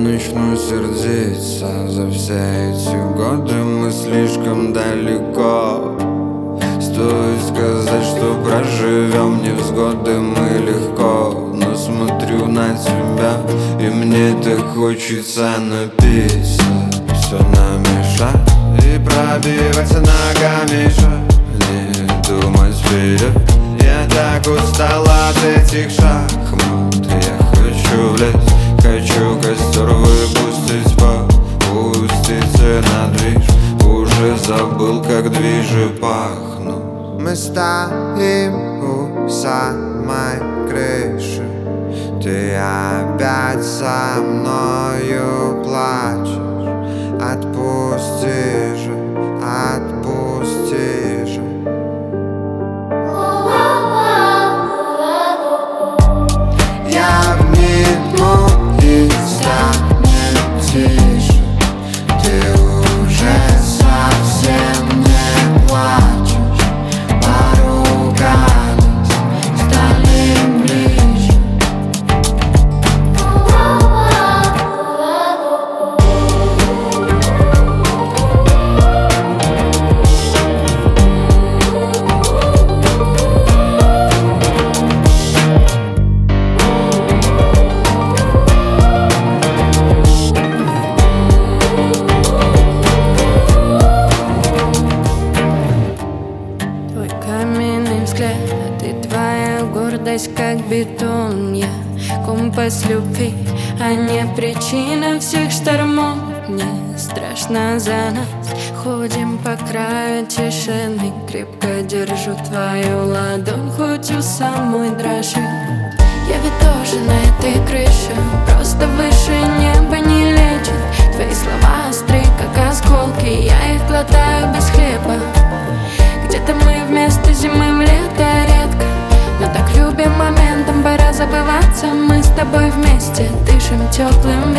начну сердиться. За все эти годы мы слишком далеко. Стоит сказать, что проживем невзгоды мы легко. Но смотрю на тебя, и мне так хочется напиться. Все намешать и пробиваться ногами еще. Не думать вперед, я так устал от этих шахмат. Я хочу влезть, хочу костер выпустить, попуститься на движ. Уже забыл, как движи пахнут. Мы стоим у самой крыши. Ты опять со мною плачешь. Отпусти же, отпусти же. Я вникну и станет тише. Ты уже совсем не плачешь. Поругались, стали ближе. Каменный взгляд, и твоя гордость как бетон. Я компас любви, а не причина всех штормов. Мне страшно за нас, ходим по краю тишины. Крепко держу твою ладонь, хоть у самой дрожит. Я ведь тоже на этой крыше, просто выше неба не лечит. Твои слова остры, как осколки, я их глотаю без хлеба. Где-то мы вместо зимы в лето редко, но так любим моментом, пора забываться. Мы с тобой вместе дышим теплым